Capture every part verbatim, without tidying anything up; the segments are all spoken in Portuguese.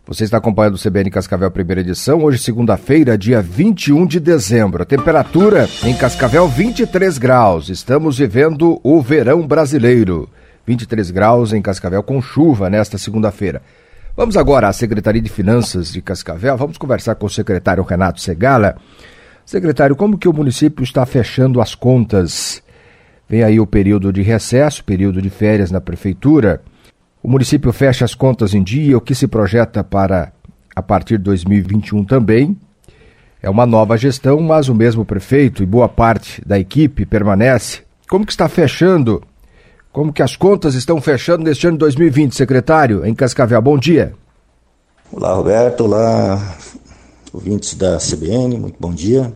Você está acompanhando o C B N Cascavel, primeira edição, hoje segunda-feira, dia vinte e um de dezembro. A temperatura em Cascavel, vinte e três graus. Estamos vivendo o verão brasileiro. vinte e três graus em Cascavel com chuva nesta segunda-feira. Vamos agora à Secretaria de Finanças de Cascavel. Vamos conversar com o secretário Renato Segala. Secretário, como que o município está fechando as contas? Vem aí o período de recesso, período de férias na prefeitura. O município fecha as contas em dia, o que se projeta para a partir de dois mil e vinte e um também. É uma nova gestão, mas o mesmo prefeito e boa parte da equipe permanece. Como que está fechando? Como que as contas estão fechando neste ano de dois mil e vinte, secretário, em Cascavel? Bom dia. Olá, Roberto. Olá, ouvintes da C B N, muito bom dia.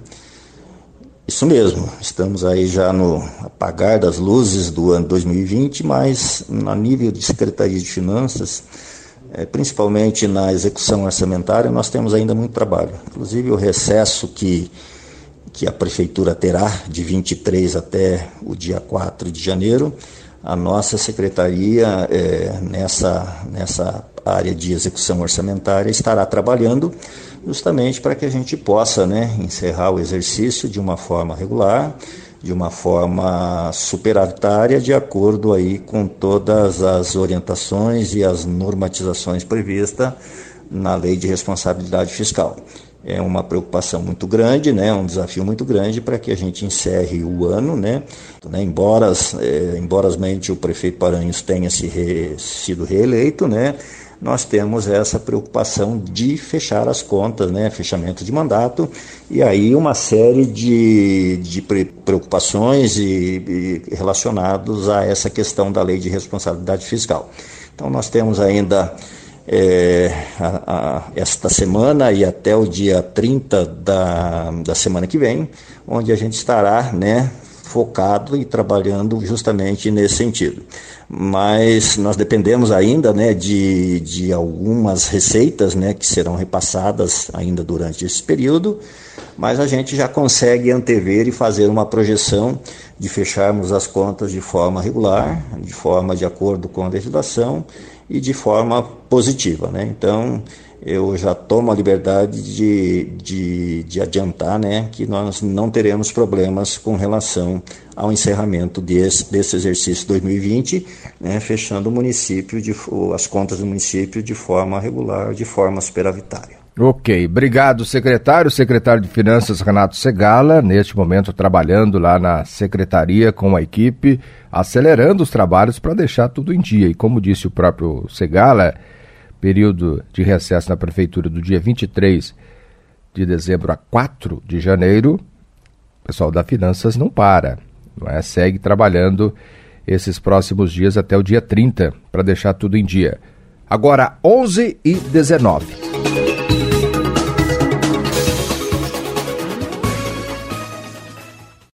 Isso mesmo, estamos aí já no apagar das luzes do ano dois mil e vinte, mas a nível de Secretaria de Finanças, é, principalmente na execução orçamentária, nós temos ainda muito trabalho. Inclusive o recesso que, que a Prefeitura terá de vinte e três até o dia quatro de janeiro, a nossa Secretaria, é, nessa, nessa área de execução orçamentária, estará trabalhando justamente para que a gente possa, né, encerrar o exercício de uma forma regular, de uma forma superavitária, de acordo aí com todas as orientações e as normatizações previstas na Lei de Responsabilidade Fiscal. É uma preocupação muito grande, né, um desafio muito grande para que a gente encerre o ano, né, né embora, é, embora o prefeito Paranhos tenha se re, sido reeleito, né, nós temos essa preocupação de fechar as contas, né, fechamento de mandato, e aí uma série de, de preocupações e, e relacionados a essa questão da Lei de Responsabilidade Fiscal. Então nós temos ainda é, a, a, esta semana e até o dia trinta da, da semana que vem, onde a gente estará, né, focado e trabalhando justamente nesse sentido. Mas nós dependemos ainda, né, de, de algumas receitas, né, que serão repassadas ainda durante esse período, mas a gente já consegue antever e fazer uma projeção de fecharmos as contas de forma regular, de forma de acordo com a legislação e de forma positiva, né? Então, eu já tomo a liberdade de, de, de adiantar, né, que nós não teremos problemas com relação ao encerramento desse, desse exercício dois mil e vinte, né, fechando o município, de, as contas do município de forma regular, de forma superavitária. Ok, obrigado, secretário. Secretário de Finanças, Renato Segala, neste momento trabalhando lá na secretaria com a equipe, acelerando os trabalhos para deixar tudo em dia. E como disse o próprio Segala, período de recesso na prefeitura do dia vinte e três de dezembro a quatro de janeiro, o pessoal da Finanças não para, não é? Segue trabalhando esses próximos dias até o dia trinta para deixar tudo em dia. Agora, onze e dezenove.